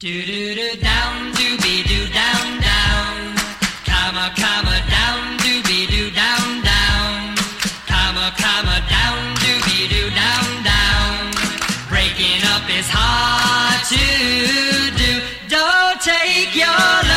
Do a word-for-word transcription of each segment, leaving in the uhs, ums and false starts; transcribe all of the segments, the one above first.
Do do do down, doobie doo down down, comma comma down, doobie doo down down, comma comma down, doobie doo down down. Breaking up is hard to do. Don't take your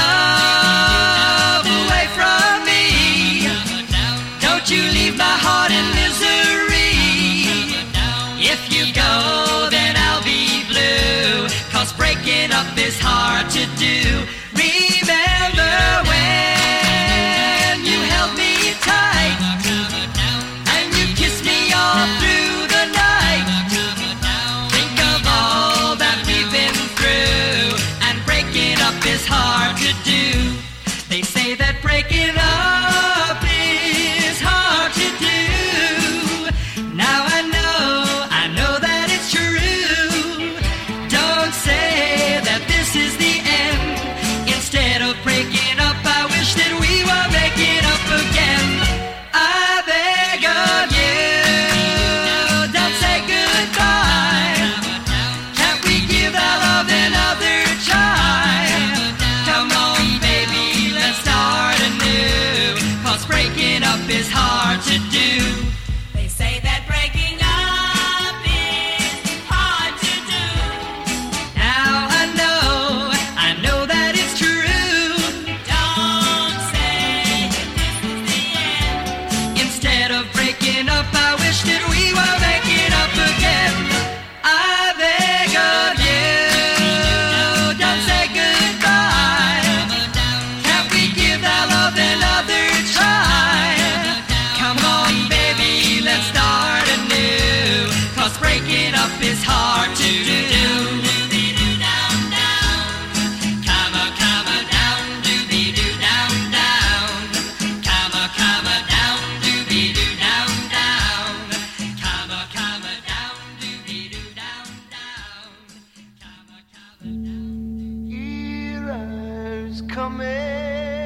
love away from me. Don't you leave my heart in misery. If you go, then I'll be blue. 'Cause breaking up is hard to do. Remember when you held me tight and you kissed me all through the night. Think of all that we've been through, and breaking up is hard to do. They say that breaking up is hard to do. Now I know, I know that it's true. Don't say that this is the end. Instead of breaking up, I wish that we were making up again. I beg of you, don't say goodbye. Can't we give our love another try? Come on, baby, let's start anew. 'Cause breaking up is hard to do. They say that breaking up is hard to do. Now I know, I know that it's true. Don't say that this is the end. Instead of breaking up, I wish that we were making up again. I beg of you, don't say goodbye. Can't we give our love another try? Come on, baby, let's start anew. 'Cause breaking up is hard to do. Down, down. Comma, comma, down, doobie doo down, down. Comma, comma, down, doobie doo down, down. Comma, comma, down, doobie doo down, down. Comma, comma, down. Heroes coming.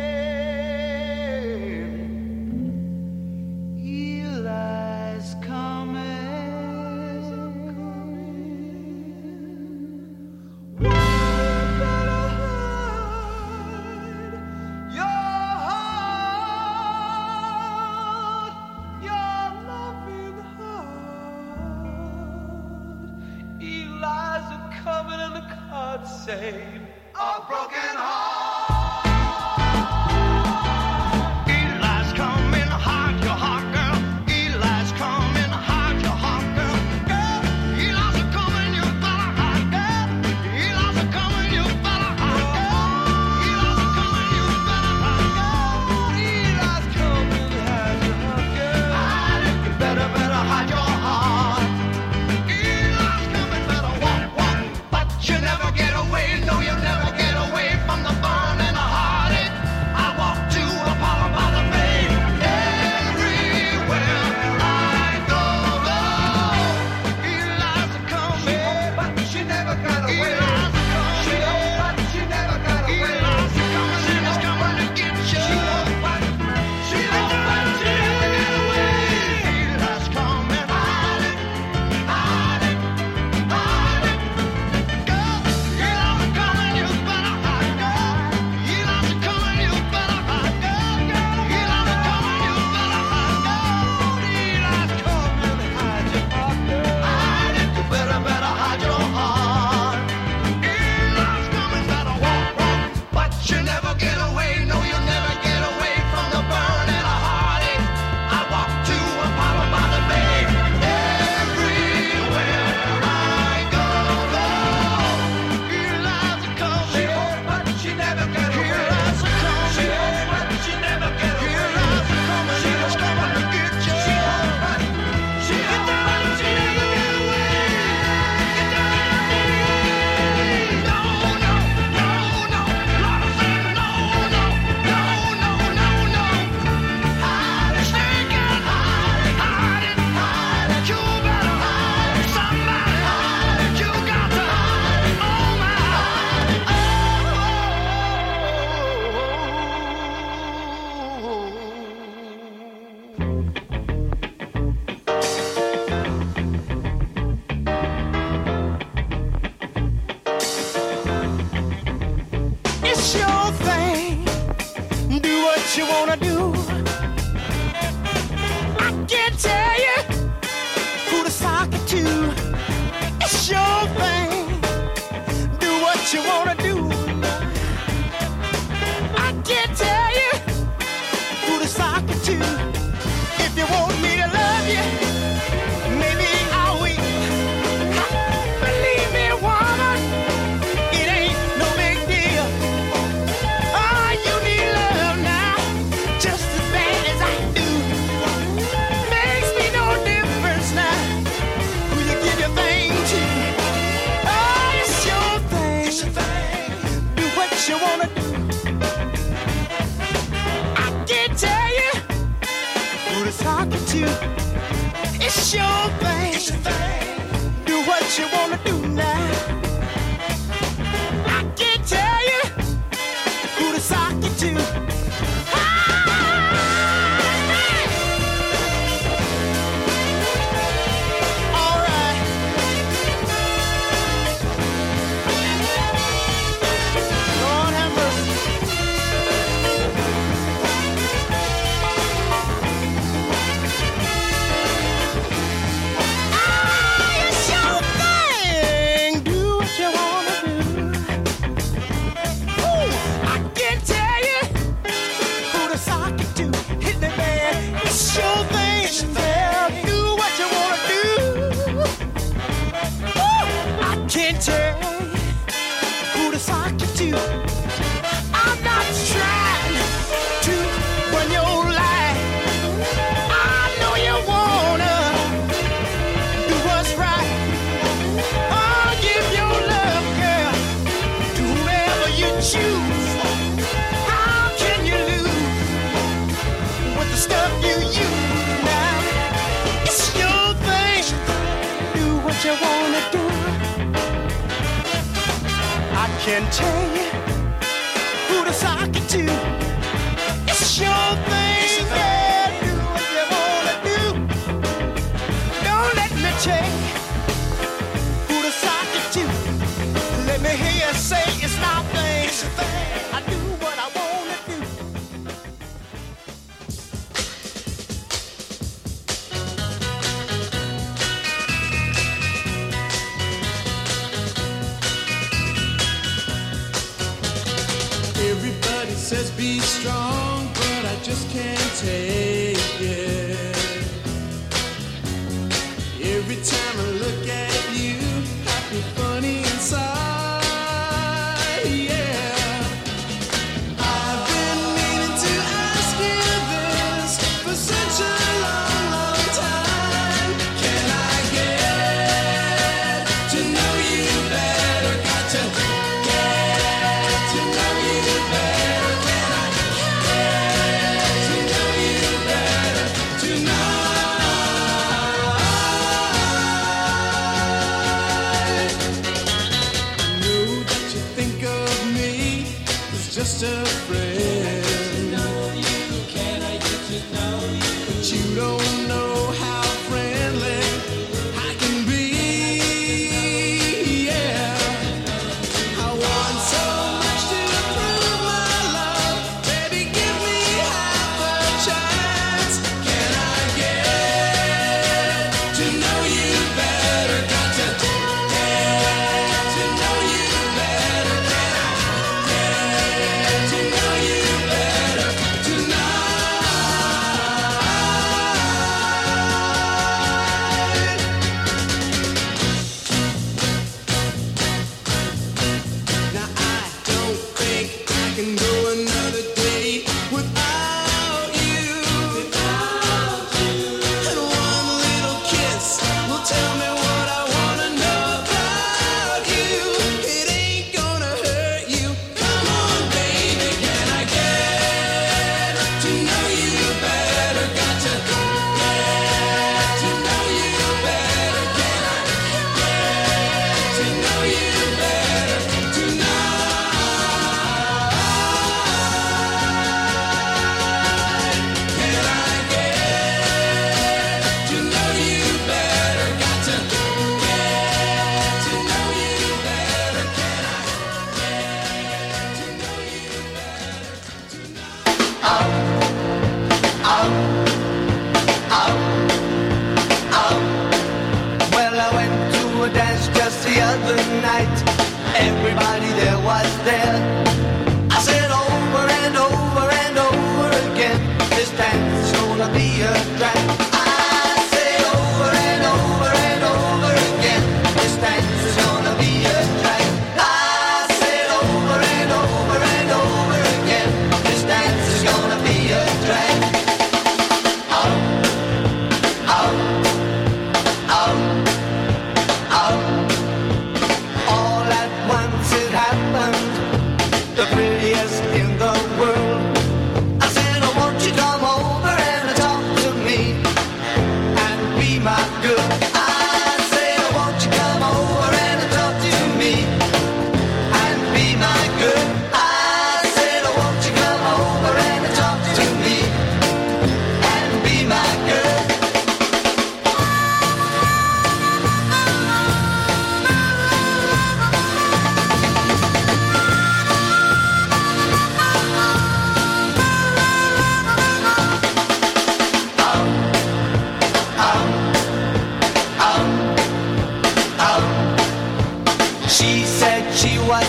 Eli's coming. One better hide your heart, your loving heart. Eli's a coming and the cards say a broken heart. Eli's coming, hide your heart, girl. Eli's coming, hide your heart, girl. Girl, Eli's a coming, you better hide, girl. Eli's a coming, you better hide, girl. Eli's a coming, you better hide, girl. Eli's coming, hide your heart, girl. Hide it, you better, better hide your heart. Eli's coming, better walk, walk, but you never get away. No, you'll never get away from the bar. what you wanna do. I can't tell you who to sock it to. It's your thing. Do what you wanna do. I can't tell you who to sock it to. If you want me to love you, maybe I will. Believe me, woman, it ain't no big deal. Oh, you need love now, just as bad as I do. Makes me no difference now who you give your thing to. Oh, it's your thing. It's your thing. Do what you wanna do. I can't tell you who to talk to. It's your thing. It's your thing. Do what you wanna do now. I can't tell you who to sock you to. All right. Lord have mercy. Ah, it's your thing. Do what you wanna do. Ooh, I can't tell you who to sock it to. Hit the bed. It's your thing. Yeah, do what you wanna do. Ooh, I can't tell you who to sock it to. I'm not trying to run your life. I know you wanna do what's right. I'll give your love, girl, to whoever you choose. How can you lose with the stuff you use now? It's your thing. Do what you wanna do. I can tell you who to sock it to. It's your thing. Yeah, do what you wanna do. Don't let me tell you who to sock it to. Let me hear you say it's my thing. I do what I wanna do. Everybody says be strong, but I just can't take it. Every time I look at you, I feel funny inside. Yeah, I've been meaning to ask you this for such a long, long time. Can I get to know you better? Got to get to know you better. Can I get to know you better tonight? Know that you think of me as just a friend. But you don't know how friendly I can be. Yeah, I want so much to prove my love. Baby, give me half a chance. Can I get to know you better? Got to get to know you better. Can I get to know you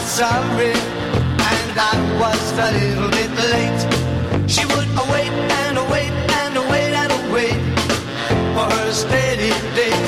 sorry, and I was a little bit late. She would wait and wait and wait and wait for her steady day.